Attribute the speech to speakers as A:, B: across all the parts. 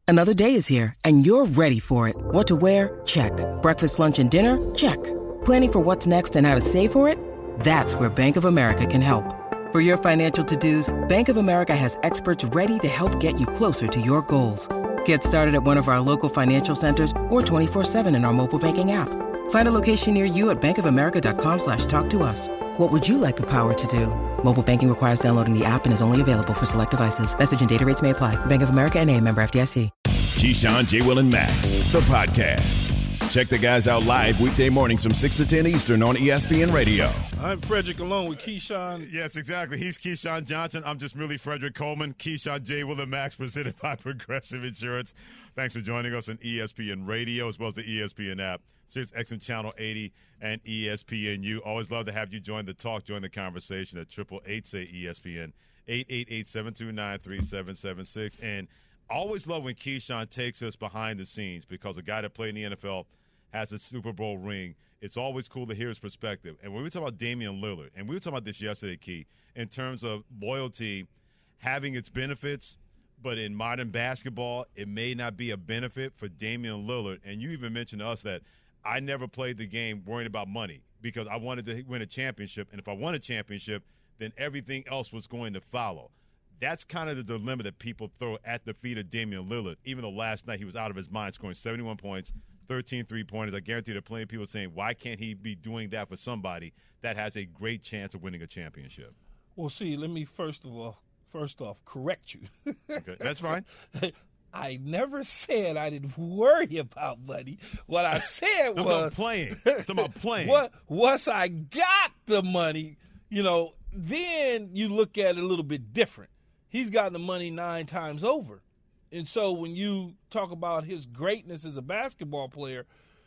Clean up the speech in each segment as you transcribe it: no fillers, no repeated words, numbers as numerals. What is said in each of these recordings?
A: Another day is here, and you're ready for it. What to wear? Check. Breakfast, lunch, and dinner? Check. Planning for what's next and how to save for it? That's where Bank of America can help. For your financial to-dos, Bank of America has experts ready to help get you closer to your goals. Get started at one of our local financial centers or 24/7 in our mobile banking app. Find a location near you at bankofamerica.com/talktous. What would you like the power to do? Mobile banking requires downloading the app and is only available for select devices. Message and data rates may apply. Bank of America N.A., member FDIC.
B: Keyshawn, J. Will, and Max, the podcast. Check the guys out live weekday mornings from 6 to 10 Eastern on ESPN Radio.
C: I'm Frederick along with Keyshawn.
D: Yes, exactly. He's Keyshawn Johnson. I'm just merely Frederick Coleman. Keyshawn, J. Will, and Max, presented by Progressive Insurance. Thanks for joining us on ESPN Radio as well as the ESPN app. Sirius XM Channel 80 and ESPNU. Always love to have you join the talk, join the conversation at 888-SAY-ESPN, 888-729-3776. And always love when Keyshawn takes us behind the scenes because a guy that played in the NFL has a Super Bowl ring. It's always cool to hear his perspective. And when we talk about Damian Lillard, and we were talking about this yesterday, Key, in terms of loyalty having its benefits, but in modern basketball, it may not be a benefit for Damian Lillard. And you even mentioned to us that I never played the game worrying about money because I wanted to win a championship. And if I won a championship, then everything else was going to follow. That's kind of the dilemma that people throw at the feet of Damian Lillard, even though last night he was out of his mind, scoring 71 points, 13 three-pointers. I guarantee there are plenty of people saying, why can't he be doing that for somebody that has a great chance of winning a championship?
C: Well, see, let me first off, correct you.
D: Okay, that's fine.
C: I never said I didn't worry about money. What I said was
D: playing. It's about playing.
C: Once I got the money, then you look at it a little bit different. He's gotten the money 9 times over. And so when you talk about his greatness as a basketball player,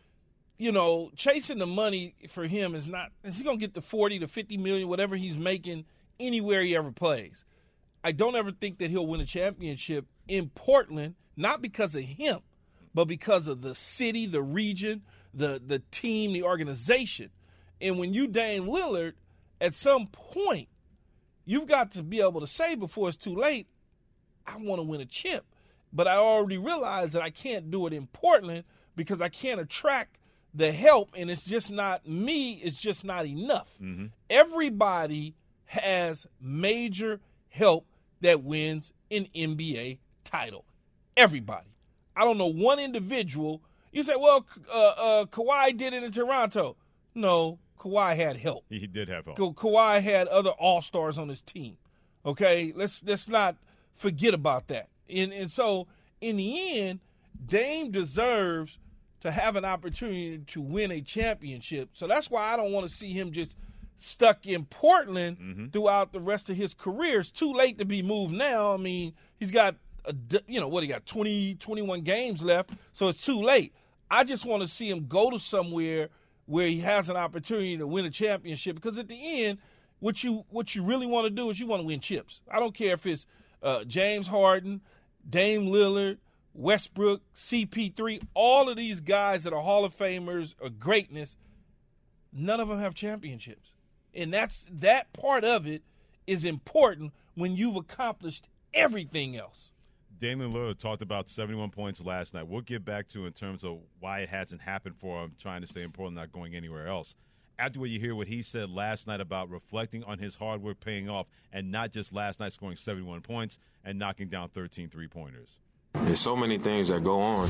C: chasing the money for him is not – is he going to get the 40 to 50 million, whatever he's making, anywhere he ever plays? I don't ever think that he'll win a championship in Portland, not because of him, but because of the city, the region, the team, the organization. And when you Dame Lillard, at some point, you've got to be able to say before it's too late, I want to win a chip. But I already realized that I can't do it in Portland because I can't attract the help, and it's just not me. It's just not enough. Mm-hmm. Everybody has major help that wins an NBA title. Everybody. I don't know one individual. You say, well, Kawhi did it in Toronto. No, Kawhi had help.
D: He did have help.
C: Kawhi had other all-stars on his team. Okay? Let's not forget about that. And so, in the end, Dame deserves to have an opportunity to win a championship. So that's why I don't want to see him just stuck in Portland throughout the rest of his career. It's too late to be moved now. I mean, he's got, he got 20, 21 games left, so it's too late. I just want to see him go to somewhere where he has an opportunity to win a championship because at the end, what you really want to do is you want to win chips. I don't care if it's James Harden, Dame Lillard, Westbrook, CP3, all of these guys that are Hall of Famers or greatness, none of them have championships. And that part of it is important when you've accomplished everything else.
D: Damian Lillard talked about 71 points last night. We'll get back to in terms of why it hasn't happened for him, trying to stay in Portland, not going anywhere else. After what you hear what he said last night about reflecting on his hard work paying off and not just last night scoring 71 points and knocking down 13 three-pointers.
E: There's so many things that go on,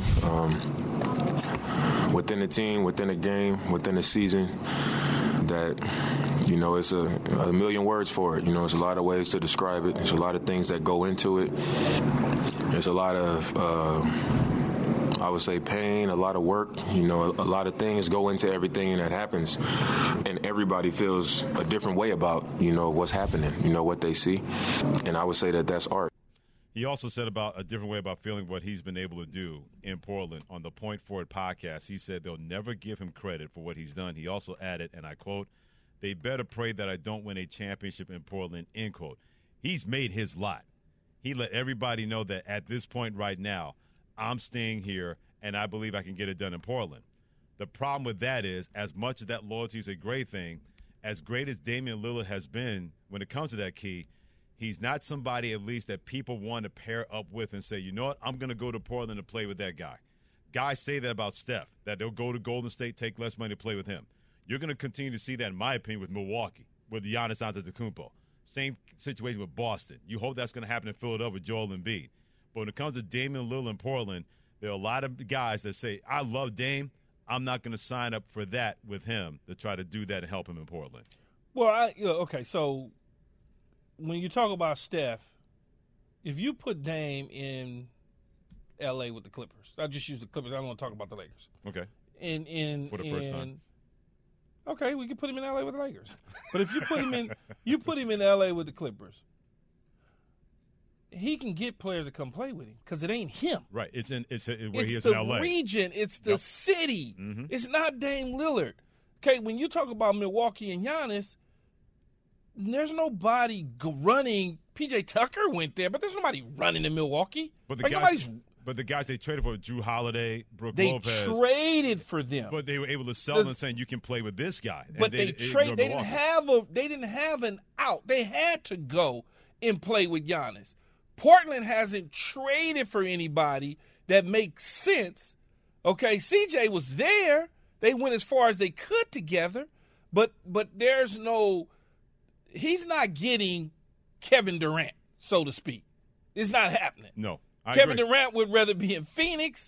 E: within the team, within the game, within the season that, it's a million words for it. There's a lot of ways to describe it. There's a lot of things that go into it. There's a lot of, I would say, pain, a lot of work. A lot of things go into everything that happens. And everybody feels a different way about, what's happening, what they see. And I would say that that's art.
D: He also said about a different way about feeling what he's been able to do in Portland on the Point Forward podcast. He said they'll never give him credit for what he's done. He also added, and I quote, "They better pray that I don't win a championship in Portland," end quote. He's made his lot. He let everybody know that at this point right now, I'm staying here, and I believe I can get it done in Portland. The problem with that is, as much as that loyalty is a great thing, as great as Damian Lillard has been when it comes to that key, he's not somebody at least that people want to pair up with and say, you know what, I'm going to go to Portland to play with that guy. Guys say that about Steph, that they'll go to Golden State, take less money to play with him. You're going to continue to see that, in my opinion, with Milwaukee, with Giannis Antetokounmpo. Same situation with Boston. You hope that's going to happen in Philadelphia with Joel Embiid. But when it comes to Damian Lillard in Portland, there are a lot of guys that say, I love Dame. I'm not going to sign up for that with him to try to do that and help him in Portland.
C: Well, okay, so when you talk about Steph, if you put Dame in L.A. with the Clippers, I'll just use the Clippers. I don't want to talk about the Lakers.
D: Okay.
C: For the
D: first time.
C: Okay, we can put him in L.A. with the Lakers. But if you put him in L.A. with the Clippers, he can get players to come play with him because it ain't him.
D: Right. It's where he is in
C: It's
D: L.A.
C: the region. It's the city.
D: Mm-hmm.
C: It's not Dame Lillard. Okay, when you talk about Milwaukee and Giannis, there's nobody running. P.J. Tucker went there, but there's nobody running in Milwaukee.
D: But the guys they traded for, Drew Holiday, Brook Lopez.
C: They traded for them.
D: But they were able to sell them saying you can play with this guy.
C: But they didn't have an out. They had to go and play with Giannis. Portland hasn't traded for anybody that makes sense. Okay, CJ was there. They went as far as they could together, but there's no – he's not getting Kevin Durant, so to speak. It's not happening.
D: No,
C: Kevin Durant would rather be in Phoenix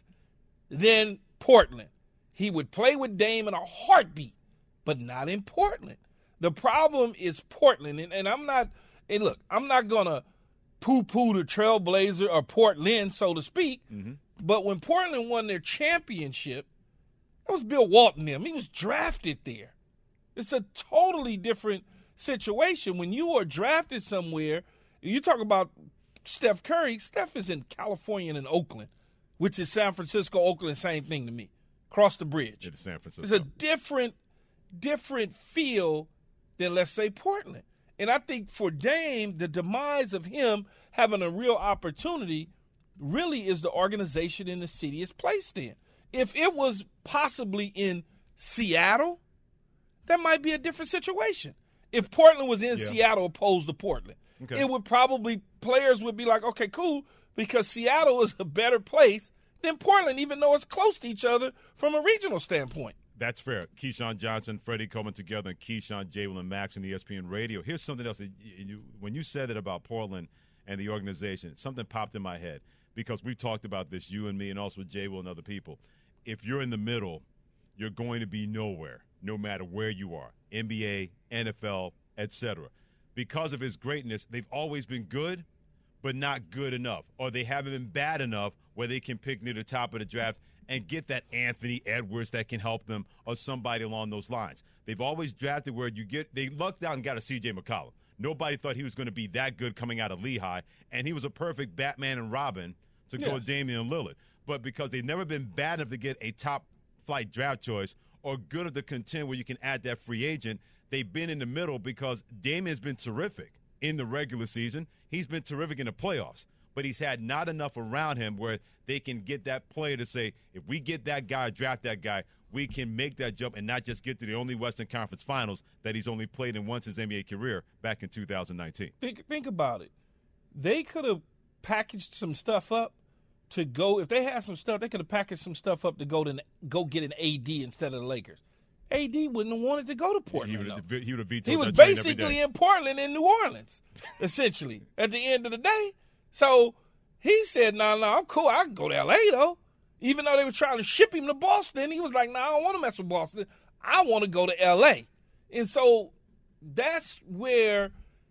C: than Portland. He would play with Dame in a heartbeat, but not in Portland. The problem is Portland, and I'm not – and look, I'm not going to poo-poo the Trailblazer or Portland, so to speak, but when Portland won their championship, that was Bill Walton them. He was drafted there. It's a totally different situation. When you are drafted somewhere, you talk about Steph Curry. Steph is in California and in Oakland, which is San Francisco, Oakland, same thing to me. Cross the bridge.
D: It's San Francisco.
C: It's a different feel than, let's say, Portland. And I think for Dame, the demise of him having a real opportunity really is the organization in the city it's placed in. If it was possibly in Seattle, that might be a different situation. If Portland was in Seattle opposed to Portland, it would probably – players would be like, okay, cool, because Seattle is a better place than Portland, even though it's close to each other from a regional standpoint.
D: That's fair. Keyshawn Johnson, Freddie Coleman together, and Keyshawn, Jalen, and Max on ESPN Radio. Here's something else. When you said it about Portland and the organization, something popped in my head because we've talked about this, you and me, and also with Jay-Will and other people. If you're in the middle, you're going to be nowhere, no matter where you are, NBA, NFL, etc. Because of his greatness, they've always been good, but not good enough, or they haven't been bad enough where they can pick near the top of the draft and get that Anthony Edwards that can help them or somebody along those lines. They've always drafted where they lucked out and got a C.J. McCollum. Nobody thought he was going to be that good coming out of Lehigh, and he was a perfect Batman and Robin to go with Damian Lillard. But because they've never been bad enough to get a top-flight draft choice or good enough to contend where you can add that free agent, they've been in the middle because Damian's been terrific in the regular season. He's been terrific in the playoffs. But he's had not enough around him where they can get that player to say, if we get that guy, draft that guy, we can make that jump and not just get to the only Western Conference Finals that he's only played in once his NBA career back in 2019.
C: Think about it. They could have packaged some stuff up to go. If they had some stuff, they could have packaged some stuff up to go get an AD instead of the Lakers. AD wouldn't have wanted to go to Portland.
D: He would have vetoed.
C: He was basically in Portland in New Orleans, essentially, at the end of the day. So he said, no, I'm cool. I can go to L.A., though. Even though they were trying to ship him to Boston, he was like, no, I don't want to mess with Boston. I want to go to L.A. And so that's where,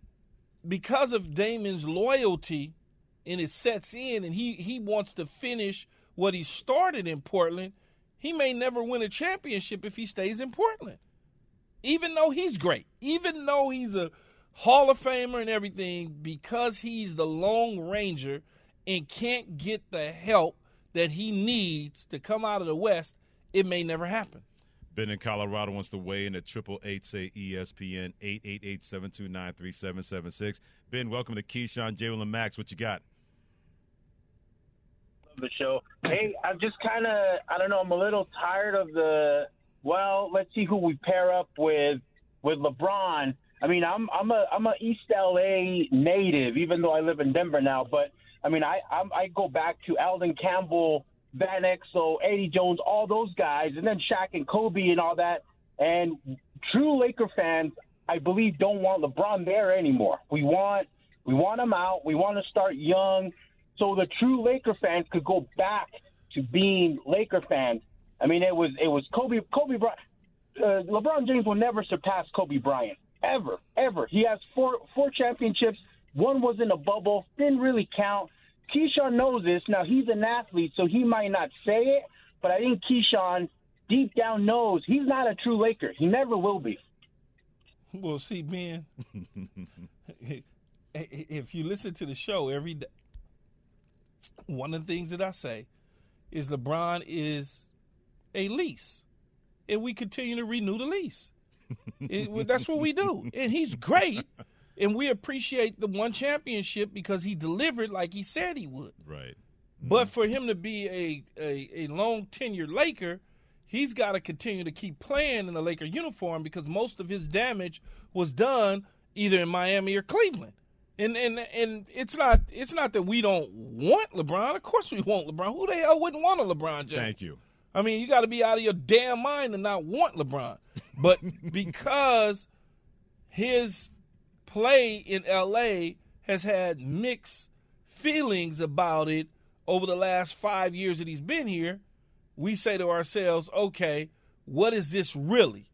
C: because of Damon's loyalty and it sets in and he wants to finish what he started in Portland, he may never win a championship if he stays in Portland, even though he's great, even though he's a Hall of Famer and everything, because he's the Lone Ranger and can't get the help that he needs to come out of the West, it may never happen.
D: Ben in Colorado wants to weigh in at 888-SAY-ESPN, 888-729-3776. Ben, welcome to Keyshawn, Jalen, and Max. What you got?
F: Love the show. Hey, I'm just kind of, I don't know, I'm a little tired of let's see who we pair up with LeBron. I mean, I'm a East LA native, even though I live in Denver now. But I mean, I go back to Alden Campbell, Van Exel, Eddie Jones, all those guys, and then Shaq and Kobe and all that. And true Laker fans, I believe, don't want LeBron there anymore. We want him out. We want to start young, so the true Laker fans could go back to being Laker fans. I mean, it was Kobe Bryant. LeBron James will never surpass Kobe Bryant, ever. He has four championships. One was in a bubble, didn't really count. Keyshawn knows this. Now, he's an athlete, so he might not say it, but I think Keyshawn deep down knows he's not a true Laker. He never will be.
C: Well, see, Ben, if you listen to the show every day, one of the things that I say is LeBron is a lease, and we continue to renew the lease. That's what we do, and he's great, and we appreciate the one championship because he delivered like he said he would.
D: Right.
C: But for him to be a long tenured Laker, he's got to continue to keep playing in the Laker uniform because most of his damage was done either in Miami or Cleveland. And it's not that we don't want LeBron. Of course we want LeBron. Who the hell wouldn't want a LeBron James?
D: Thank you.
C: I mean, you got to be out of your damn mind and not want LeBron. But because his play in L.A. has had mixed feelings about it over the last 5 years that he's been here, we say to ourselves, okay, what is this really?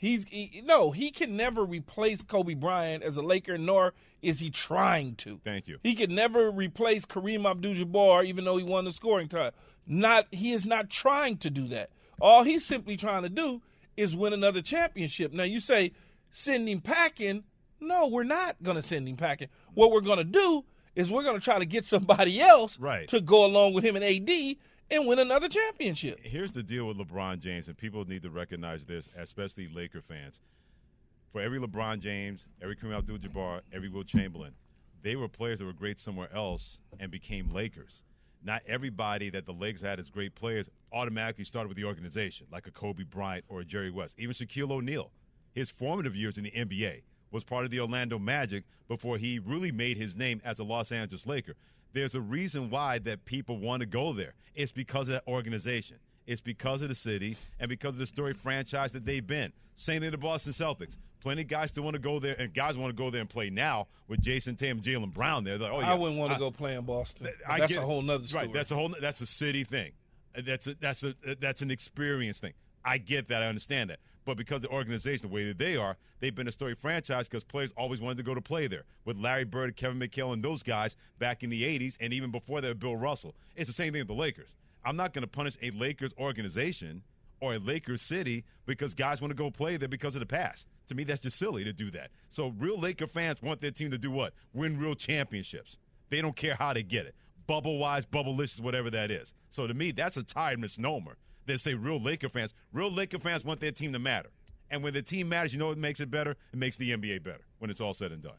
C: He can never replace Kobe Bryant as a Laker, nor is he trying to.
D: Thank you.
C: He could never replace Kareem Abdul-Jabbar, even though he won the scoring title. He is not trying to do that. All he's simply trying to do is win another championship. Now, you say, send him packing. No, we're not going to send him packing. What we're going to do is we're going to try to get somebody else to go along with him and AD and win another championship.
D: Here's the deal with LeBron James, and people need to recognize this, especially Laker fans. For every LeBron James, every Kareem Abdul-Jabbar, every Wilt Chamberlain, they were players that were great somewhere else and became Lakers. Not everybody that the Lakers had as great players automatically started with the organization, like a Kobe Bryant or a Jerry West. Even Shaquille O'Neal, his formative years in the NBA, was part of the Orlando Magic before he really made his name as a Los Angeles Laker. There's a reason why that people want to go there. It's because of that organization. It's because of the city and because of the storied franchise that they've been. Same thing to the Boston Celtics. Plenty of guys still want to go there, and guys want to go there and play now with Jason Tatum, Jaylen Brown there. Like, oh, yeah,
C: I wouldn't want to go play in Boston. That's a whole nother story.
D: Right, that's a city thing. That's an experience thing. I get that. I understand that. But because the organization, the way that they are, they've been a storied franchise because players always wanted to go to play there. With Larry Bird, Kevin McHale, and those guys back in the 80s, and even before that, Bill Russell. It's the same thing with the Lakers. I'm not going to punish a Lakers organization or a Lakers city because guys want to go play there because of the past. To me, that's just silly to do that. So real Laker fans want their team to do what? Win real championships. They don't care how they get it. Bubble-wise, bubble-licious, whatever that is. So to me, that's a tired misnomer. They say real Laker fans want their team to matter. And when the team matters, you know what makes it better? It makes the NBA better when it's all said and done.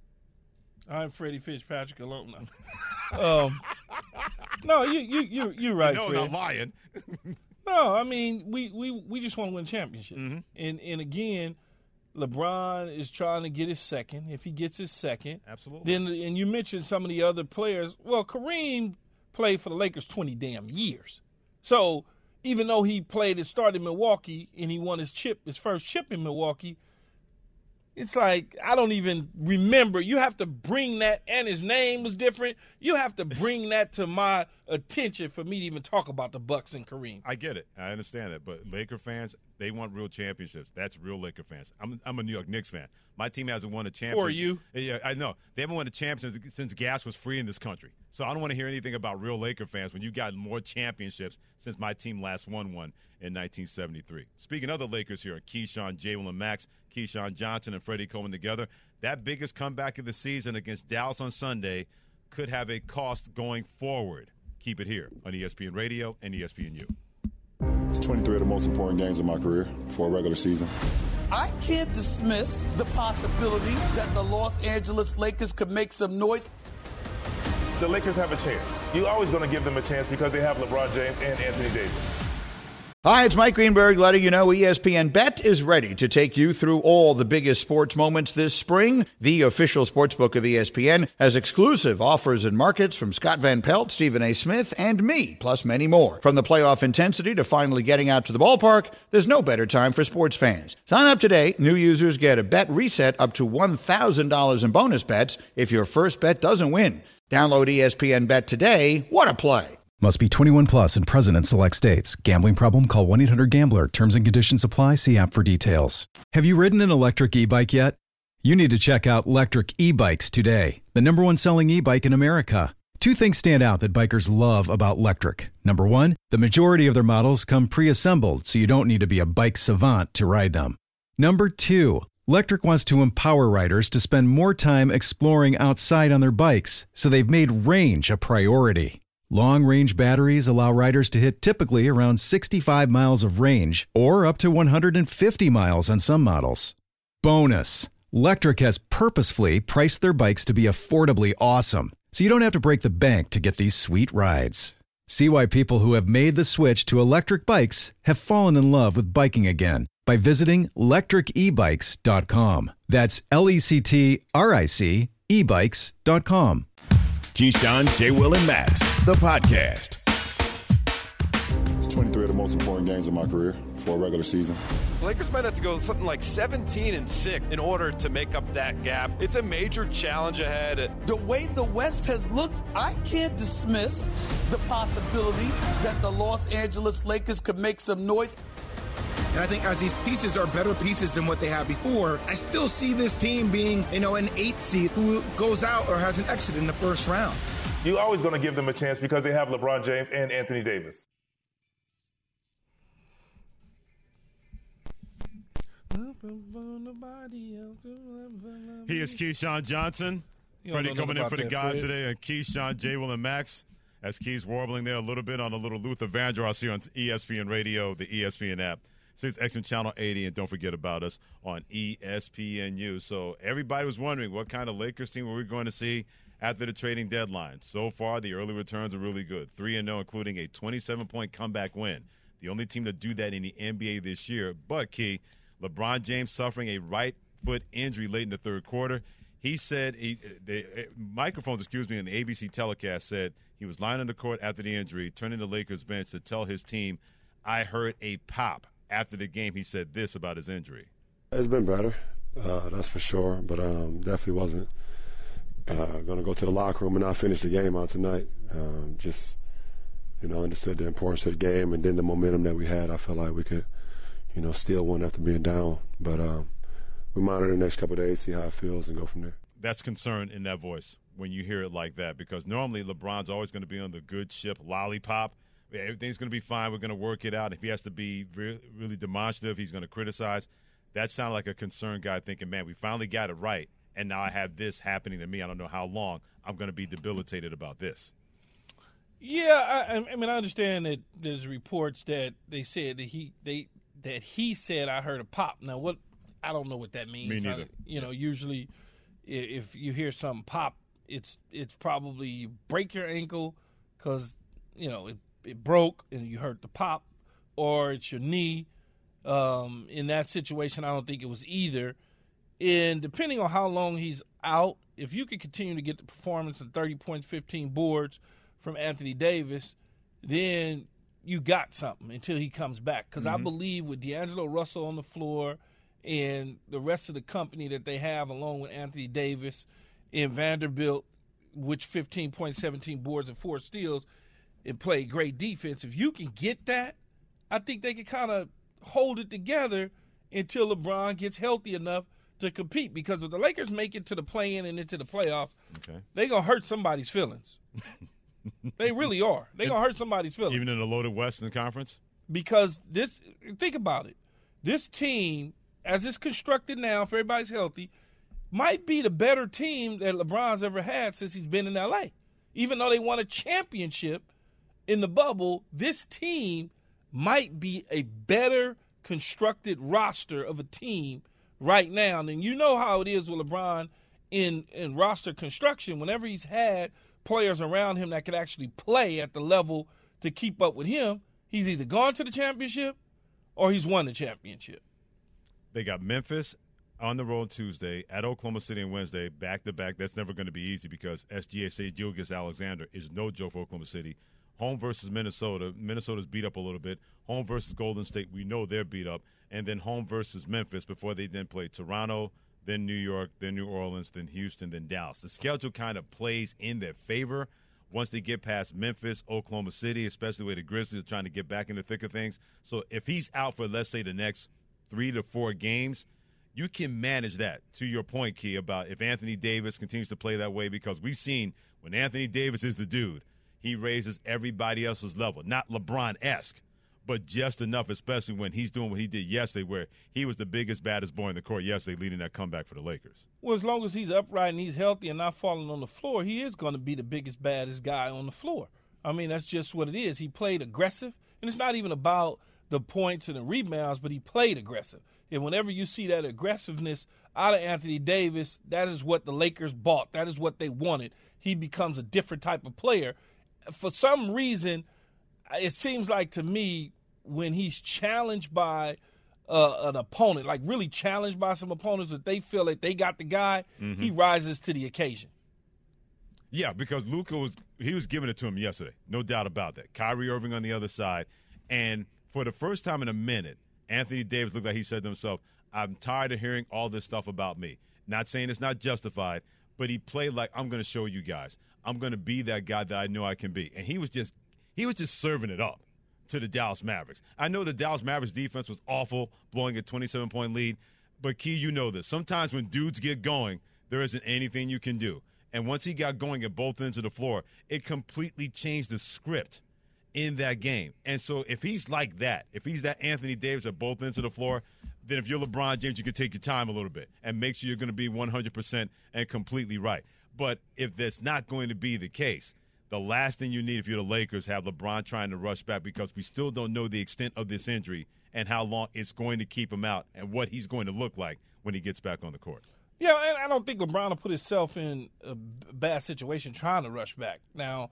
C: I'm Freddie Fitzpatrick alumni. No, you're right,
D: No,
C: Fred.
D: not lying.
C: No, I mean, we just want to win a championship.
D: Mm-hmm.
C: And again, LeBron is trying to get his second. If he gets his second.
D: Absolutely.
C: Then, and you mentioned some of the other players. Well, Kareem played for the Lakers 20 damn years. So even though he played and started in Milwaukee and he won his first chip in Milwaukee, it's like I don't even remember. You have to bring that, and his name was different. You have to bring that to my attention for me to even talk about the Bucks and Kareem.
D: I get it. I understand it. But Laker fans, they want real championships. That's real Laker fans. I'm a New York Knicks fan. My team hasn't won a championship.
C: Or you.
D: Yeah, I know. They haven't won a championship since gas was free in this country. So I don't want to hear anything about real Laker fans when you got more championships since my team last won one in 1973. Speaking of the Lakers here, Keyshawn, Jalen Max, Keyshawn Johnson, and Freddie Coleman together, that biggest comeback of the season against Dallas on Sunday could have a cost going forward. Keep it here on ESPN Radio and ESPNU.
G: It's 23 of the most important games of my career for a regular season.
H: I can't dismiss the possibility that the Los Angeles Lakers could make some noise.
I: The Lakers have a chance. You're always going to give them a chance because they have LeBron James and Anthony Davis. Hi, it's Mike Greenberg letting you know ESPN Bet is ready to take you through all the biggest sports moments this spring. The official sportsbook of ESPN has exclusive offers and markets from Scott Van Pelt, Stephen A. Smith, and me, plus many more. From the playoff intensity to finally getting out to the ballpark, there's no better time for sports fans. Sign up today. New users get a bet reset up to $1,000 in bonus bets if your first bet doesn't win. Download ESPN Bet today. What a play.
J: Must be 21 plus and present in select states. Gambling problem? Call 1-800-GAMBLER. Terms and conditions apply. See app for details. Have you ridden an electric e-bike yet? You need to check out Lectric E-Bikes today, the #1 selling e-bike in America. Two things stand out that bikers love about Lectric. Number one, the majority of their models come pre-assembled, so you don't need to be a bike savant to ride them. Number two, Lectric wants to empower riders to spend more time exploring outside on their bikes, so they've made range a priority. Long-range batteries allow riders to hit typically around 65 miles of range or up to 150 miles on some models. Bonus, Lectric has purposefully priced their bikes to be affordably awesome, so you don't have to break the bank to get these sweet rides. See why people who have made the switch to electric bikes have fallen in love with biking again by visiting lectricebikes.com. That's LECTRIC ebikes.com.
B: Keyshawn, J. Will, and Max, the podcast.
G: It's 23 of the most important games of my career for a regular season.
K: The Lakers might have to go something like 17-6 in order to make up that gap. It's a major challenge ahead.
H: The way the West has looked, I can't dismiss the possibility that the Los Angeles Lakers could make some noise.
L: And I think as these pieces are better pieces than what they had before, I still see this team being, an 8th seed who goes out or has an exit in the first round.
M: You're always going to give them a chance because they have LeBron James and Anthony Davis.
D: He is Keyshawn Johnson. Freddie coming in for the guys today, and Keyshawn, J. Will, and Max. As Key's warbling there a little bit on a little Luther Vandross here on ESPN Radio, the ESPN app. SiriusXM Channel 80, and don't forget about us on ESPNU. So everybody was wondering what kind of Lakers team were we going to see after the trading deadline. So far, the early returns are really good. 3-0, including a 27-point comeback win. The only team to do that in the NBA this year. But, Key, LeBron James suffering a right foot injury late in the third quarter. He said, microphones, in the ABC telecast said he was lying on the court after the injury, turning to the Lakers bench to tell his team, I heard a pop. After the game, he said this about his injury.
N: It's been better, that's for sure, but definitely wasn't going to go to the locker room and not finish the game out tonight. Just, understood the importance of the game and then the momentum that we had. I felt like we could, steal one after being down. But we monitor the next couple of days, see how it feels, and go from there.
D: That's concern in that voice when you hear it like that, because normally LeBron's always going to be on the good ship lollipop. Everything's going to be fine. We're going to work it out. If he has to be really demonstrative, he's going to criticize. That sounded like a concerned guy thinking, man, we finally got it right, and now I have this happening to me. I don't know how long I'm going to be debilitated about this.
C: Yeah, I mean, I understand that there's reports that they said that he said I heard a pop. Now, what I don't know what that means.
D: Me neither.
C: Usually if you hear something pop, it's probably you break your ankle because it broke and you hurt the pop, or it's your knee. In that situation, I don't think it was either. And depending on how long he's out, if you can continue to get the performance of 30 points, 15 boards from Anthony Davis, then you got something until he comes back. Because I believe with D'Angelo Russell on the floor and the rest of the company that they have along with Anthony Davis and Vanderbilt, which 15 points, 17 boards, and 4 steals, and play great defense. If you can get that, I think they can kind of hold it together until LeBron gets healthy enough to compete. Because if the Lakers make it to the play-in and into the playoffs, they're going to hurt somebody's feelings. They really are. They're going to hurt somebody's feelings.
D: Even in the loaded Western Conference?
C: Because think about it. This team, as it's constructed now, if everybody's healthy, might be the better team that LeBron's ever had since he's been in L.A. Even though they won a championship in the bubble, this team might be a better constructed roster of a team right now. And you know how it is with LeBron in roster construction. Whenever he's had players around him that could actually play at the level to keep up with him, he's either gone to the championship or he's won the championship.
D: They got Memphis on the road Tuesday, at Oklahoma City on Wednesday, back-to-back. That's never going to be easy because SGA Gilgeous-Alexander is no joke for Oklahoma City. Home versus Minnesota. Minnesota's beat up a little bit. Home versus Golden State. We know they're beat up. And then home versus Memphis before they then play Toronto, then New York, then New Orleans, then Houston, then Dallas. The schedule kind of plays in their favor once they get past Memphis, Oklahoma City, especially where the Grizzlies are trying to get back in the thick of things. So if he's out for, let's say, the next 3 to 4 games, you can manage that, to your point, Key, about if Anthony Davis continues to play that way, because we've seen when Anthony Davis is the dude, he raises everybody else's level. Not LeBron-esque, but just enough, especially when he's doing what he did yesterday, where he was the biggest, baddest boy in the court yesterday, leading that comeback for the Lakers.
C: Well, as long as he's upright and he's healthy and not falling on the floor, he is going to be the biggest, baddest guy on the floor. I mean, that's just what it is. He played aggressive, and it's not even about the points and the rebounds, but he played aggressive. And whenever you see that aggressiveness out of Anthony Davis, that is what the Lakers bought. That is what they wanted. He becomes a different type of player. For some reason, it seems like to me, when he's challenged by an opponent, like really challenged by some opponents that they feel like they got the guy, he rises to the occasion.
D: Yeah, because Luka was giving it to him yesterday. No doubt about that. Kyrie Irving on the other side. And for the first time in a minute, Anthony Davis looked like he said to himself, I'm tired of hearing all this stuff about me. Not saying it's not justified, but he played like, I'm going to show you guys. I'm going to be that guy that I know I can be. And he was just serving it up to the Dallas Mavericks. I know the Dallas Mavericks defense was awful, blowing a 27-point lead, but Key, you know this. Sometimes when dudes get going, there isn't anything you can do. And once he got going at both ends of the floor, it completely changed the script in that game. And so if he's like that, if he's that Anthony Davis at both ends of the floor, then if you're LeBron James, you can take your time a little bit and make sure you're going to be 100% and completely right. But if that's not going to be the case, the last thing you need if you're the Lakers have LeBron trying to rush back, because we still don't know the extent of this injury and how long it's going to keep him out and what he's going to look like when he gets back on the court.
C: Yeah, and I don't think LeBron will put himself in a bad situation trying to rush back. Now,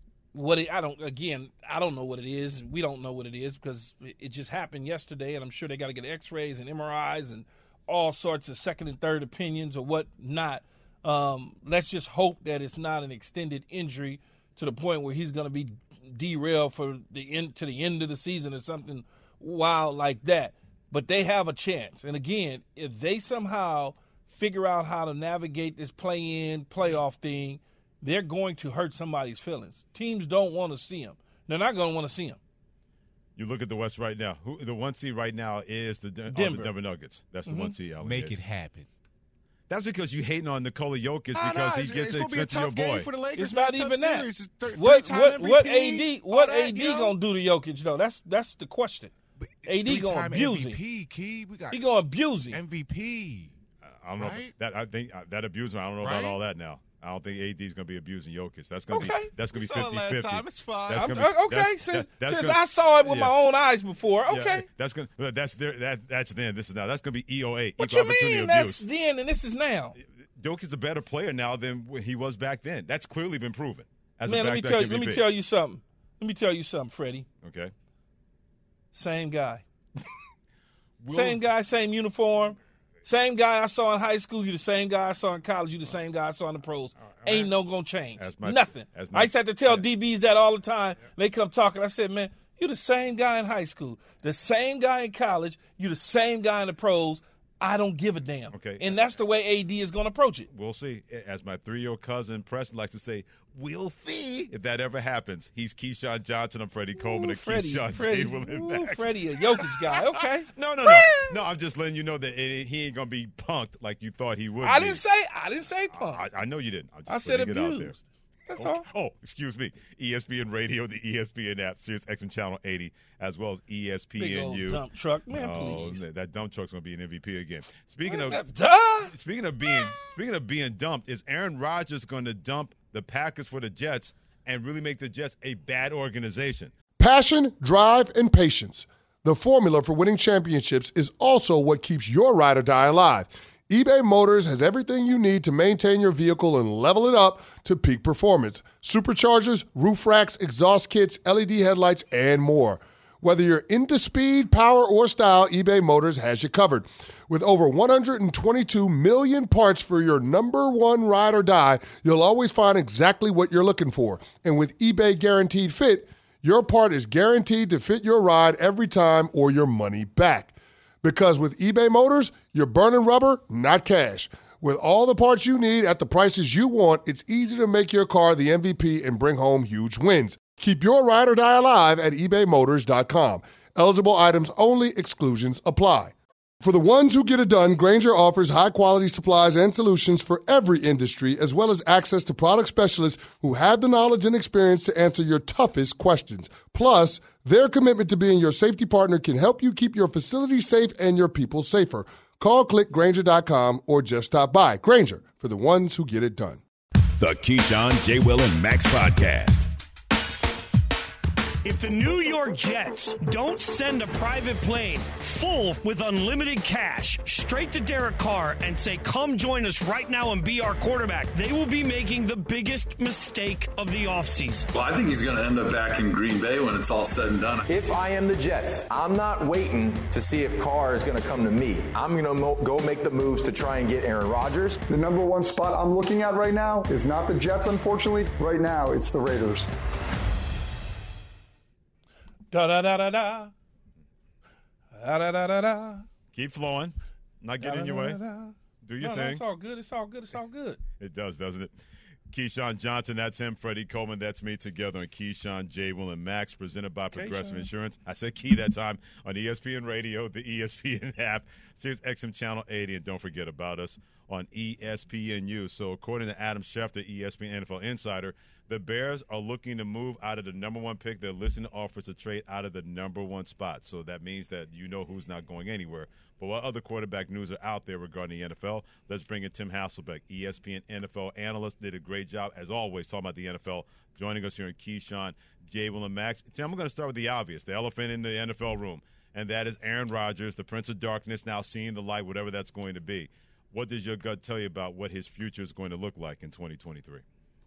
C: I don't know what it is. We don't know what it is because it just happened yesterday, and I'm sure they got to get X-rays and MRIs and all sorts of second and third opinions or what not. Let's just hope that it's not an extended injury to the point where he's going to be derailed to the end of the season or something wild like that. But they have a chance. And again, if they somehow figure out how to navigate this play-in, playoff thing, they're going to hurt somebody's feelings. Teams don't want to see him. They're not going to want to see him.
D: You look at the West right now. The 1 seed right now is the Denver Nuggets. That's the 1 seed.
O: Make it happen.
D: That's because you hating on Nikola Jokic because he gets it to your boy.
O: For the Lakers,
C: it's not even that.
O: What
C: AD gonna do to Jokic though? That's the question. AD gonna abuse him. He gonna abuse him.
O: MVP.
D: I don't know that. I think that abuse him. I don't know about all that now. I don't think AD's going to be abusing Jokic. That's going to be 50-50.
O: It's fine.
C: Since I saw it with my own eyes before. Okay.
D: That's then. This is now. That's going to be EOA.
C: What you mean? That's then and this is now.
D: Jokic's a better player now than he was back then. That's clearly been proven. Let
C: me tell you something. Freddie.
D: Okay.
C: Same guy. Same guy, same uniform. Same guy I saw in high school, you the same guy I saw in college, you the same guy I saw in the pros. Ain't no gonna change. Nothing. I used to have to tell DBs that all the time. They come talking. I said, man, you the same guy in high school, the same guy in college, you the same guy in the pros. I don't give a damn.
D: Okay.
C: And that's the way AD is going to approach it.
D: We'll see. As my 3-year-old cousin Preston likes to say, we'll see if that ever happens. He's Keyshawn Johnson. I'm Freddie Coleman. Keyshawn J. Williams.
C: Freddie, a Jokic guy. Okay.
D: No. I'm just letting you know that he ain't going to be punked like you thought he would.
C: I didn't say punked.
D: I know you didn't.
C: I said abused. That's all.
D: Oh, excuse me. ESPN Radio, the ESPN app, Sirius XM Channel 80, as well as ESPNU.
C: Big old dump truck, man. Please.
D: That dump truck's gonna be an MVP again. Speaking of being dumped, is Aaron Rodgers going to dump the Packers for the Jets and really make the Jets a bad organization?
P: Passion, drive, and patience. The formula for winning championships is also what keeps your ride or die alive. eBay Motors has everything you need to maintain your vehicle and level it up to peak performance. Superchargers, roof racks, exhaust kits, LED headlights, and more. Whether you're into speed, power, or style, eBay Motors has you covered. With over 122 million parts for your number one ride or die, you'll always find exactly what you're looking for. And with eBay Guaranteed Fit, your part is guaranteed to fit your ride every time or your money back. Because with eBay Motors, you're burning rubber, not cash. With all the parts you need at the prices you want, it's easy to make your car the MVP and bring home huge wins. Keep your ride or die alive at ebaymotors.com. Eligible items only. Exclusions apply. For the ones who get it done, Grainger offers high-quality supplies and solutions for every industry, as well as access to product specialists who have the knowledge and experience to answer your toughest questions. Plus, their commitment to being your safety partner can help you keep your facility safe and your people safer. Call, click Grainger.com, or just stop by. Grainger, for the ones who get it done.
B: The Keyshawn, J. Will, and Max Podcast.
Q: If the New York Jets don't send a private plane full with unlimited cash straight to Derek Carr and say, come join us right now and be our quarterback, they will be making the biggest mistake of the offseason.
R: Well, I think he's going to end up back in Green Bay when it's all said and done.
S: If I am the Jets, I'm not waiting to see if Carr is going to come to me. I'm going to go make the moves to try and get Aaron Rodgers.
T: The number one spot I'm looking at right now is not the Jets, unfortunately. Right now, it's the Raiders.
C: Da-da-da-da-da. Da-da-da-da-da.
D: Keep flowing. Not getting in your way. Do your thing.
C: No, it's all good. It's all good. It's all good.
D: It does, doesn't it? Keyshawn Johnson, that's him. Freddie Coleman, that's me, together on Keyshawn, J. Will, and Max, presented by Progressive Insurance. I said Key that time on ESPN Radio, the ESPN app, Sirius XM Channel 80, and don't forget about us on ESPNU. So according to Adam Schefter, ESPN NFL Insider, the Bears are looking to move out of the number one pick. They're listening to offers to trade out of the number one spot. So that means that you know who's not going anywhere. But what other quarterback news are out there regarding the NFL? Let's bring in Tim Hasselbeck, ESPN NFL analyst. Did a great job, as always, talking about the NFL. Joining us here in Keyshawn, J. Will, and Max. Tim, we're going to start with the obvious, the elephant in the NFL room, and that is Aaron Rodgers, the Prince of Darkness, now seeing the light, whatever that's going to be. What does your gut tell you about what his future is going to look like in 2023?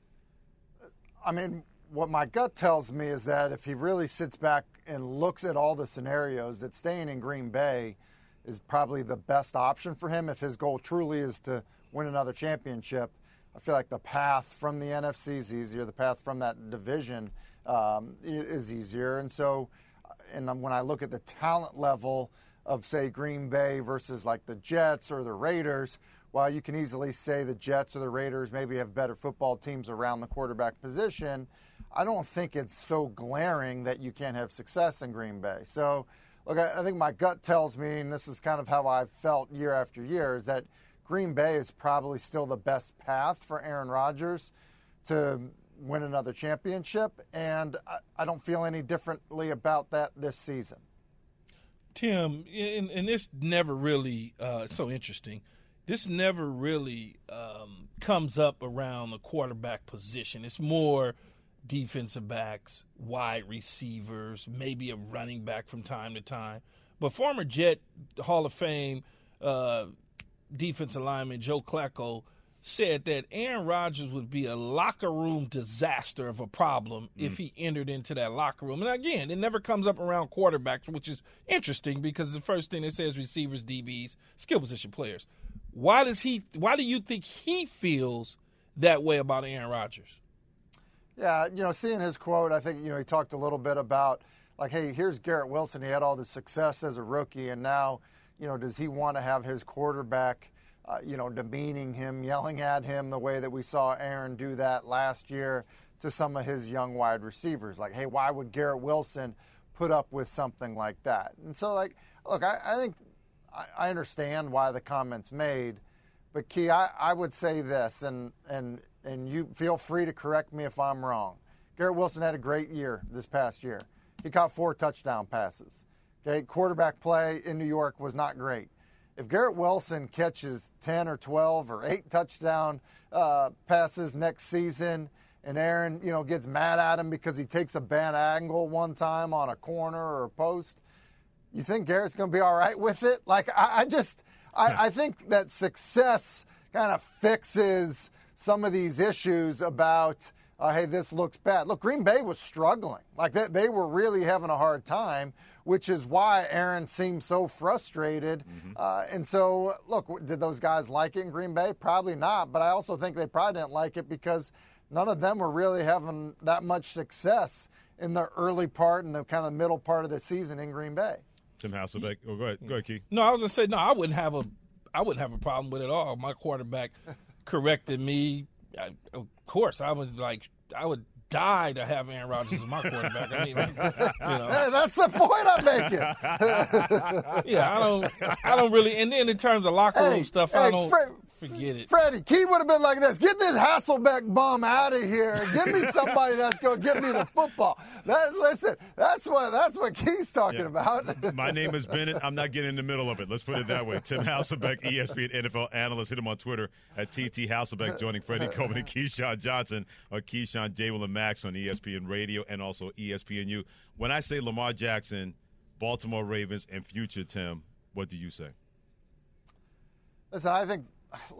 U: I mean, what my gut tells me is that if he really sits back and looks at all the scenarios, that staying in Green Bay is probably the best option for him if his goal truly is to win another championship. I feel like the path from the NFC is easier. The path from that division is easier. And so, when I look at the talent level of, say, Green Bay versus like the Jets or the Raiders, while you can easily say the Jets or the Raiders maybe have better football teams around the quarterback position, I don't think it's so glaring that you can't have success in Green Bay. So, look, I think my gut tells me, and this is kind of how I've felt year after year, is that Green Bay is probably still the best path for Aaron Rodgers to win another championship, and I don't feel any differently about that this season.
C: Tim, and this never really so interesting. This never really comes up around the quarterback position. It's more defensive backs, wide receivers, maybe a running back from time to time. But former Jet Hall of Fame defensive lineman Joe Flacco said that Aaron Rodgers would be a locker room disaster of a problem if he entered into that locker room. And again, it never comes up around quarterbacks, which is interesting because the first thing it says receivers, DBs, skill position players. Why do you think he feels that way about Aaron Rodgers?
U: Yeah, seeing his quote, I think, he talked a little bit about, like, hey, here's Garrett Wilson. He had all the success as a rookie, and now, does he want to have his quarterback, demeaning him, yelling at him the way that we saw Aaron do that last year to some of his young wide receivers? Like, hey, why would Garrett Wilson put up with something like that? And so, like, look, I think I understand why the comment's made, but Key, I would say this, and you feel free to correct me if I'm wrong. Garrett Wilson had a great year this past year. He caught 4 touchdown passes. Okay, quarterback play in New York was not great. If Garrett Wilson catches 10 or 12 or 8 touchdown passes next season, and Aaron, gets mad at him because he takes a bad angle one time on a corner or a post, you think Garrett's going to be all right with it? Like, I think that success kind of fixes some of these issues about hey, this looks bad. Look, Green Bay was struggling. Like, they were really having a hard time, which is why Aaron seemed so frustrated. And so, look, did those guys like it in Green Bay? Probably not. But I also think they probably didn't like it because none of them were really having that much success in the early part and the kind of middle part of the season in Green Bay.
D: Tim Hasselbeck. Oh, go ahead, Key.
C: No, I was going to say, no, I wouldn't have a problem with it at all. My quarterback corrected me. Of course, I would die to have Aaron Rodgers as my quarterback. I mean,
U: Hey, that's the point I'm making.
C: Yeah, I don't really. And then in terms of locker room stuff, I don't forget it.
U: Freddie, Key would have been like this: get this Hasselbeck bum out of here. Give me somebody that's going to give me the football. Listen, that's what Key's talking about.
D: My name is Bennett. I'm not getting in the middle of it. Let's put it that way. Tim Hasselbeck, ESPN NFL analyst. Hit him on Twitter at TT Hasselbeck, joining Freddie Coleman and Keyshawn Johnson on Keyshawn, J. Will, and Max on ESPN Radio and also ESPNU. When I say Lamar Jackson, Baltimore Ravens, and future, Tim, what do you say?
U: Listen, I think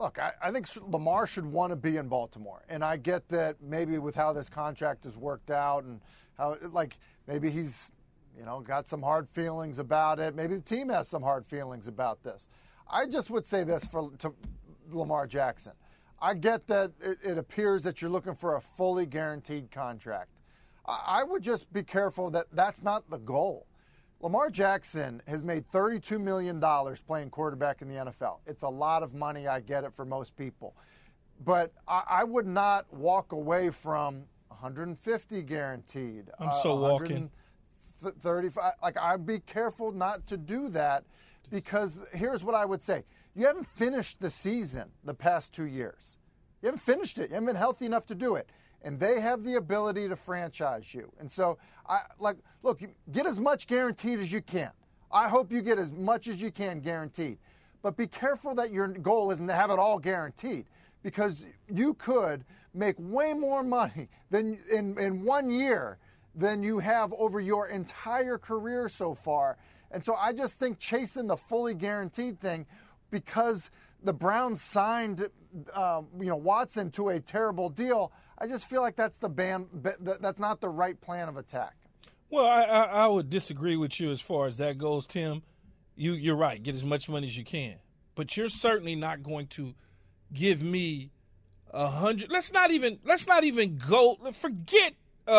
U: Lamar should want to be in Baltimore. And I get that maybe with how this contract has worked out and how, maybe he's, got some hard feelings about it. Maybe the team has some hard feelings about this. I just would say this to Lamar Jackson. I get that it appears that you're looking for a fully guaranteed contract. I would just be careful that that's not the goal. Lamar Jackson has made $32 million playing quarterback in the NFL. It's a lot of money. I get it for most people. But I would not walk away from 150 guaranteed.
C: I'm so walking.
U: 35. I'd be careful not to do that because here's what I would say. You haven't finished the season the past 2 years. You haven't finished it. You haven't been healthy enough to do it. And they have the ability to franchise you. And so, look, get as much guaranteed as you can. I hope you get as much as you can guaranteed. But be careful that your goal isn't to have it all guaranteed because you could make way more money than in 1 year than you have over your entire career so far. And so I just think chasing the fully guaranteed thing because the Browns signed Watson to a terrible deal, I just feel like that's that's not the right plan of attack.
C: Well, I would disagree with you as far as that goes, Tim. You're right. Get as much money as you can, but you're certainly not going to give me 100. Let's not even go. Forget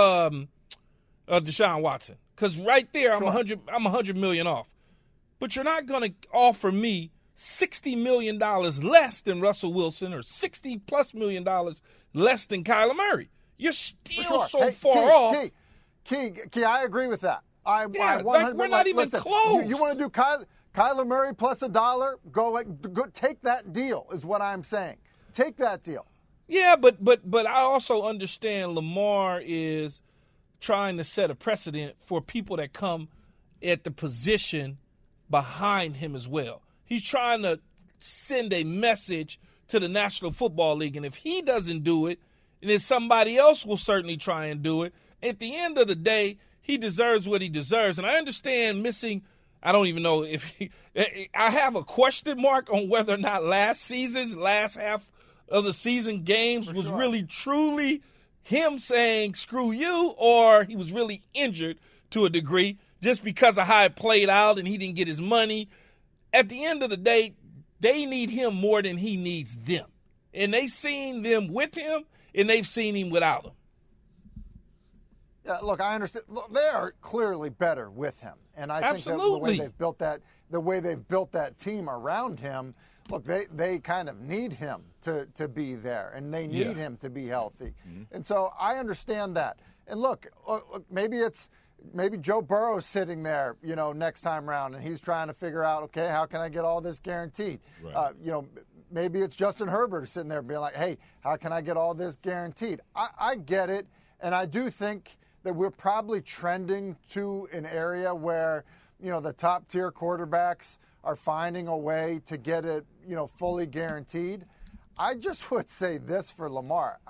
C: Deshaun Watson, because right there I'm $100 million off. But you're not going to offer me $60 million less than Russell Wilson or $60+ million less than Kyler Murray. You're still far off.
U: Key, I agree with that.
C: We're not even close.
U: You want to do Kyler Murray plus $1? Go take that deal is what I'm saying. Take that deal.
C: Yeah, but I also understand Lamar is trying to set a precedent for people that come at the position behind him as well. He's trying to send a message to the National Football League, and if he doesn't do it, then somebody else will certainly try and do it. At the end of the day, he deserves what he deserves, and I understand missing. I don't even know if I have a question mark on whether or not last half of the season games was really truly him saying screw you, or he was really injured to a degree just because of how it played out and he didn't get his money. At the end of the day, they need him more than he needs them. And they've seen them with him, and they've seen him without him.
U: Yeah, look, I understand. Look, they are clearly better with him. And I think that the way they've built that team around him, look, they kind of need him to be there, and they need him to be healthy. Mm-hmm. And so I understand that. And look, maybe Joe Burrow's sitting there, next time around, and he's trying to figure out, okay, how can I get all this guaranteed? Right. Maybe it's Justin Herbert sitting there being like, hey, how can I get all this guaranteed? I get it, and I do think that we're probably trending to an area where, the top-tier quarterbacks are finding a way to get it, fully guaranteed. I just would say this for Lamar.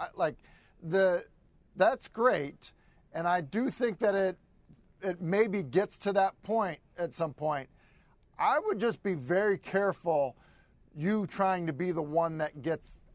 U: That's great, and I do think that it maybe gets to that point at some point. I would just be very careful you trying to be the one that gets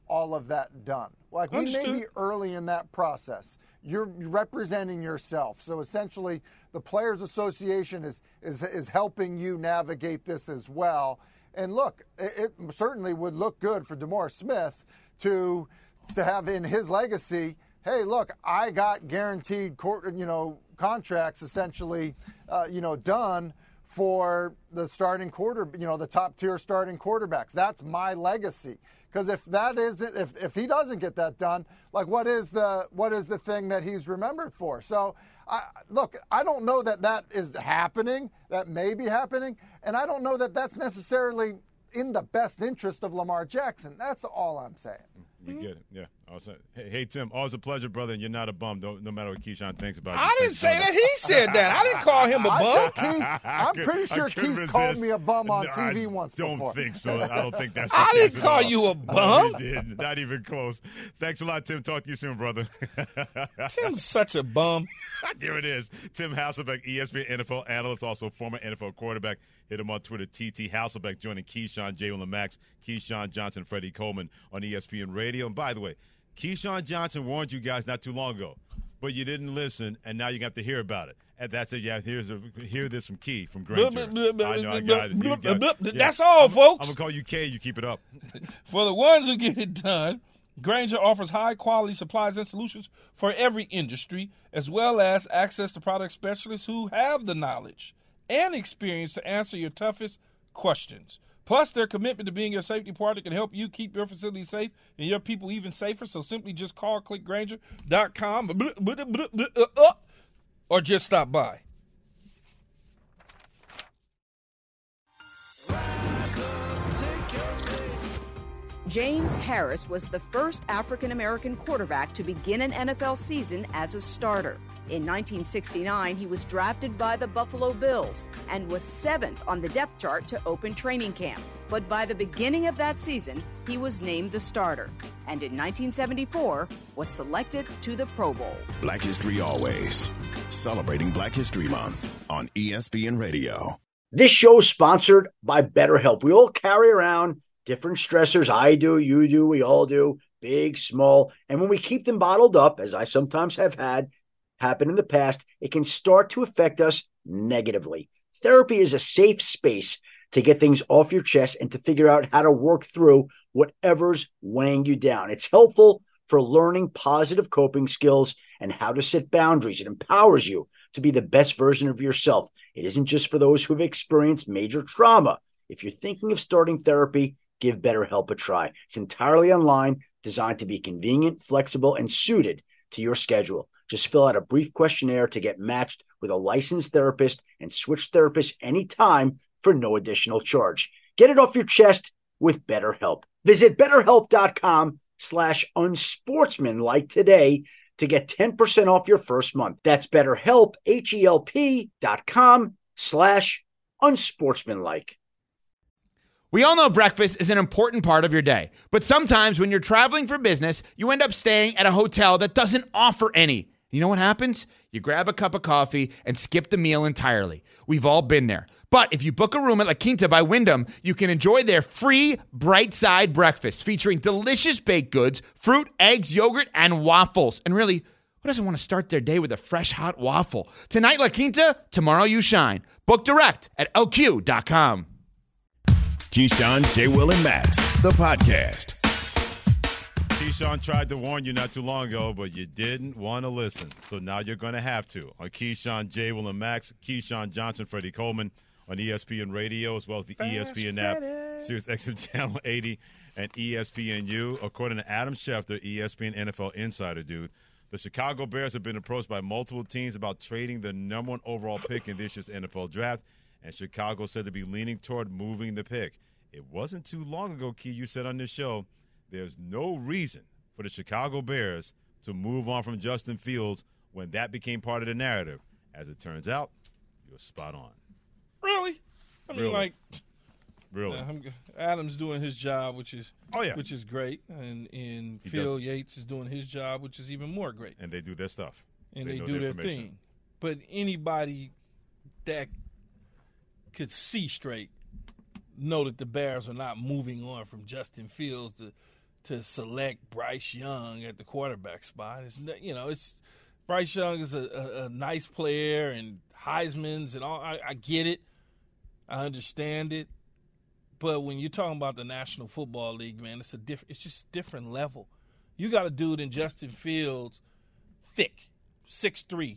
U: all of that done. Like, we may be early in that process. You're representing yourself. So essentially, the Players Association is helping you navigate this as well. And look, it certainly would look good for DeMaurice Smith to have in his legacy, hey, look, I got guaranteed contracts essentially, done for the starting the top tier starting quarterbacks. That's my legacy. Because if he doesn't get that done, like, what is the thing that he's remembered for? So, I don't know that is happening. That may be happening, and I don't know that that's necessarily in the best interest of Lamar Jackson. That's all I'm saying.
D: You get it, yeah. Hey, Tim, always a pleasure, brother, and you're not a bum, no matter what Keyshawn thinks about you.
C: I didn't say that. He said that. I didn't call him a bum.
U: I'm pretty sure Keith called me a bum on TV once before.
D: I don't think so. I don't think that's the
C: I
D: case
C: didn't call you a bum.
D: No, you did. Not even close. Thanks a lot, Tim. Talk to you soon, brother.
C: Tim's such a bum.
D: There it is. Tim Hasselbeck, ESPN NFL analyst, also former NFL quarterback. Hit him on Twitter, TT Hasselbeck, joining Keyshawn, J. Will, and Max, Keyshawn Johnson, Freddie Coleman on ESPN Radio. And by the way, Keyshawn Johnson warned you guys not too long ago, but you didn't listen, and now you have to hear about it. And that's it. Yeah, hear this from Key, from Granger. I know, I got it.
C: That's all, folks.
D: I'm going to call you K. You keep it up.
C: For the ones who get it done, Granger offers high-quality supplies and solutions for every industry, as well as access to product specialists who have the knowledge and experience to answer your toughest questions. Plus, their commitment to being your safety partner can help you keep your facility safe and your people even safer. So simply just call clickgranger.com or just stop by.
A: James Harris was the first African-American quarterback to begin an NFL season as a starter. In 1969, he was drafted by the Buffalo Bills and was 7th on the depth chart to open training camp. But by the beginning of that season, he was named the starter, and in 1974 was selected to the Pro Bowl.
B: Black History Always. Celebrating Black History Month on ESPN Radio.
V: This show is sponsored by BetterHelp. We all carry around different stressors. I do, you do, we all do, big, small. And when we keep them bottled up, as I sometimes have had happen in the past, it can start to affect us negatively. Therapy is a safe space to get things off your chest and to figure out how to work through whatever's weighing you down. It's helpful for learning positive coping skills and how to set boundaries. It empowers you to be the best version of yourself. It isn't just for those who have experienced major trauma. If you're thinking of starting therapy, give BetterHelp a try. It's entirely online, designed to be convenient, flexible, and suited to your schedule. Just fill out a brief questionnaire to get matched with a licensed therapist and switch therapists anytime for no additional charge. Get it off your chest with BetterHelp. Visit BetterHelp.com/unsportsmanlike today to get 10% off your first month. That's BetterHelp, HELP.com/unsportsmanlike.
W: We all know breakfast is an important part of your day, but sometimes when you're traveling for business, you end up staying at a hotel that doesn't offer any. You know what happens? You grab a cup of coffee and skip the meal entirely. We've all been there. But if you book a room at La Quinta by Wyndham, you can enjoy their free Bright Side breakfast featuring delicious baked goods, fruit, eggs, yogurt, and waffles. And really, who doesn't want to start their day with a fresh, hot waffle? Tonight, La Quinta, tomorrow you shine. Book direct at LQ.com.
B: Keyshawn, J. Will, and Max, the podcast.
D: Keyshawn tried to warn you not too long ago, but you didn't want to listen. So now you're going to have to. On Keyshawn, J. Will, and Max, Keyshawn Johnson, Freddie Coleman on ESPN Radio, as well as the ESPN app, Sirius XM Channel 80, and ESPNU. According to Adam Schefter, ESPN NFL Insider, dude, the Chicago Bears have been approached by multiple teams about trading the number 1 overall pick in this year's NFL draft, and Chicago said to be leaning toward moving the pick. It wasn't too long ago, Key, you said on this show, there's no reason for the Chicago Bears to move on from Justin Fields when that became part of the narrative. As it turns out, you're spot on.
C: Really? I mean,
D: really?
C: Adam's doing his job, which is great, and Phil Yates is doing his job, which is even more great.
D: And they do their stuff.
C: And they do their thing. But anybody that could see straight know that the Bears are not moving on from Justin Fields to to select Bryce Young at the quarterback spot. It's Bryce Young is a nice player and Heisman's and all. I get it. I understand it. But when you're talking about the National Football League, man, it's just a different level. You got a dude in Justin Fields, thick, 6'3",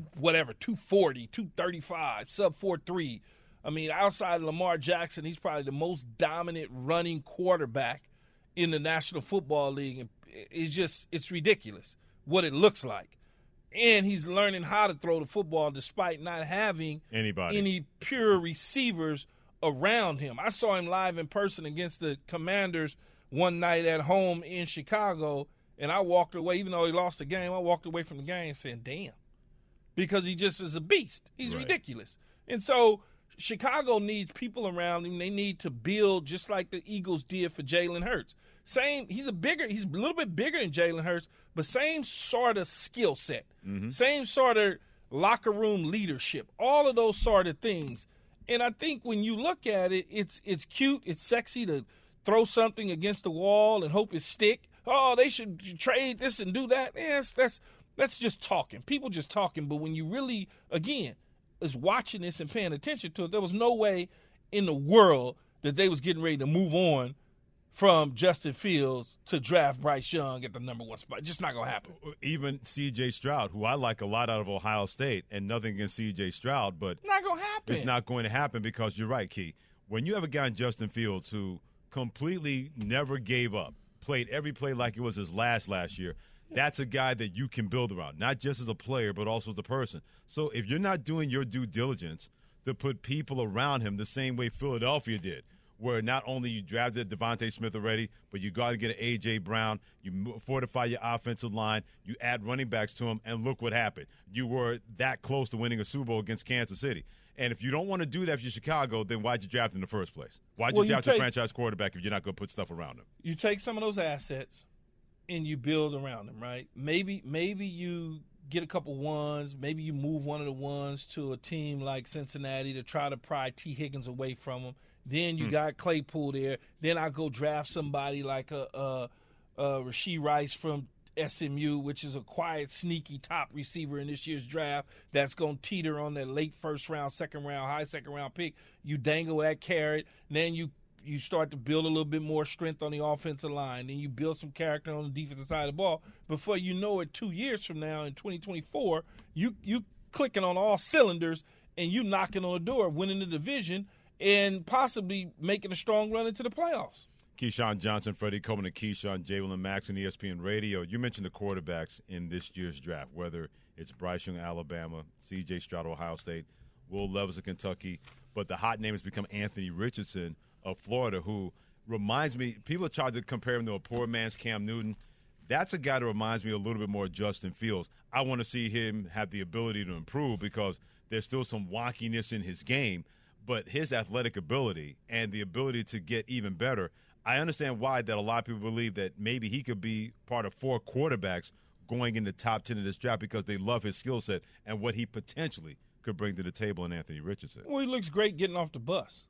C: 240, 235, sub 4.3. I mean, outside of Lamar Jackson, he's probably the most dominant running quarterback in the National Football League. And it's ridiculous what it looks like. And he's learning how to throw the football despite not having any pure receivers around him. I saw him live in person against the Commanders one night at home in Chicago, and I walked away, even though he lost the game, I walked away from the game saying, damn, because he just is a beast. He's ridiculous. And so Chicago needs people around him. They need to build just like the Eagles did for Jalen Hurts. He's a little bit bigger than Jalen Hurts, but same sort of skill set, same sort of locker room leadership, all of those sort of things. And I think when you look at it, it's cute, it's sexy to throw something against the wall and hope it stick. Oh, they should trade this and do that. Yes, that's just talking. People just talking. But when you really, again, is watching this and paying attention to it, there was no way in the world that they was getting ready to move on from Justin Fields to draft Bryce Young at the number 1 spot. Just not going to happen.
D: Even C.J. Stroud, who I like a lot out of Ohio State, and nothing against C.J. Stroud, but
C: not going to happen.
D: It's not going to happen because you're right, Key. When you have a guy in Justin Fields who completely never gave up, played every play like it was his last year, that's a guy that you can build around, not just as a player but also as a person. So if you're not doing your due diligence to put people around him the same way Philadelphia did, where not only you drafted Devontae Smith already, but you got to get an A.J. Brown, you fortify your offensive line, you add running backs to him, and look what happened. You were that close to winning a Super Bowl against Kansas City. And if you don't want to do that if you're Chicago, then why'd you draft him in the first place? Why'd you draft a franchise quarterback if you're not going to put stuff around him?
C: You take some of those assets and you build around them, right? Maybe you get a couple ones. Maybe you move one of the ones to a team like Cincinnati to try to pry T. Higgins away from them. Then you got Claypool there. Then I go draft somebody like a Rashee Rice from SMU, which is a quiet, sneaky top receiver in this year's draft that's going to teeter on that late first round, second round, high second round pick. You dangle that carrot. Then you start to build a little bit more strength on the offensive line. Then you build some character on the defensive side of the ball. Before you know it, 2 years from now in 2024, you clicking on all cylinders and you knocking on the door, winning the division, and possibly making a strong run into the playoffs.
D: Keyshawn Johnson, Freddie Coleman, and Keyshawn, J. Will and Max on ESPN Radio. You mentioned the quarterbacks in this year's draft, whether it's Bryce Young, Alabama, C.J. Stroud, Ohio State, Will Levis of Kentucky, but the hot name has become Anthony Richardson of Florida, who reminds me, people have tried to compare him to a poor man's Cam Newton. That's a guy that reminds me a little bit more of Justin Fields. I want to see him have the ability to improve because there's still some wonkiness in his game, but his athletic ability and the ability to get even better, I understand why that a lot of people believe that maybe he could be part of 4 quarterbacks going in the top 10 of this draft because they love his skill set and what he potentially could bring to the table in Anthony Richardson.
C: Well, he looks great getting off the bus.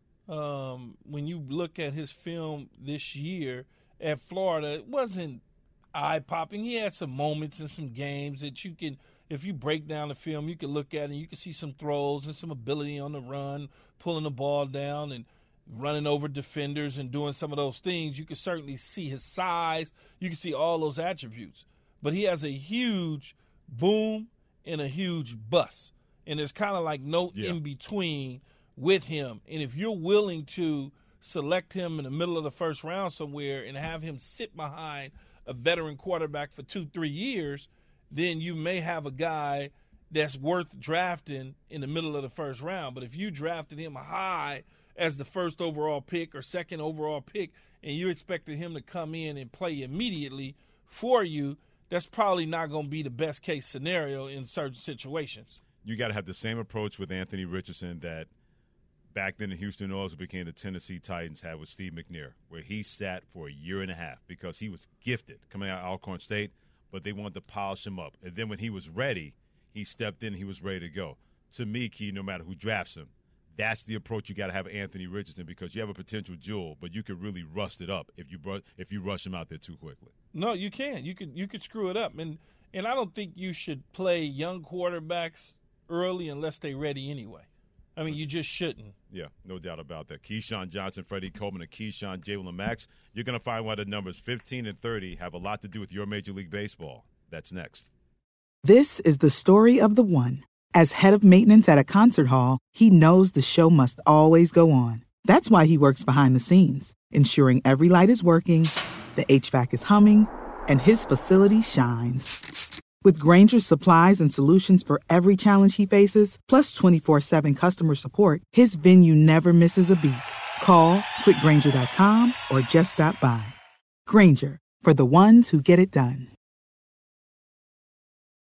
C: When you look at his film this year at Florida, it wasn't eye-popping. He had some moments in some games that you can, if you break down the film, you can look at it and you can see some throws and some ability on the run, pulling the ball down and running over defenders and doing some of those things. You can certainly see his size. You can see all those attributes. But he has a huge boom and a huge bust. And there's kind of like no in-between with him. And if you're willing to select him in the middle of the first round somewhere and have him sit behind a veteran quarterback for 2-3 years, then you may have a guy that's worth drafting in the middle of the first round. But if you drafted him high as the first overall pick or second overall pick and you expected him to come in and play immediately for you, that's probably not going to be the best case scenario in certain situations.
D: You got to have the same approach with Anthony Richardson that back then the Houston Oilers became the Tennessee Titans had with Steve McNair, where he sat for a year and a half because he was gifted coming out of Alcorn State, but they wanted to polish him up. And then when he was ready, he stepped in and he was ready to go. To me, Key, no matter who drafts him, That's the approach you got to have Anthony Richardson, because you have a potential jewel, but you could really rust it up if you rush him out there too quickly.
C: No, you can. You could screw it up, and I don't think you should play young quarterbacks early unless they're ready anyway. I mean, you just shouldn't.
D: Yeah, no doubt about that. Keyshawn Johnson, Freddie Coleman, and Keyshawn J. Will and Max. You're going to find why the numbers 15 and 30 have a lot to do with your Major League Baseball. That's next.
E: This is the story of the one. As head of maintenance at a concert hall, he knows the show must always go on. That's why he works behind the scenes, ensuring every light is working, the HVAC is humming, and his facility shines. With Grainger's supplies and solutions for every challenge he faces, plus 24/7 customer support, his venue never misses a beat. Call quickgrainger.com or just stop by. Grainger, for the ones who get it done.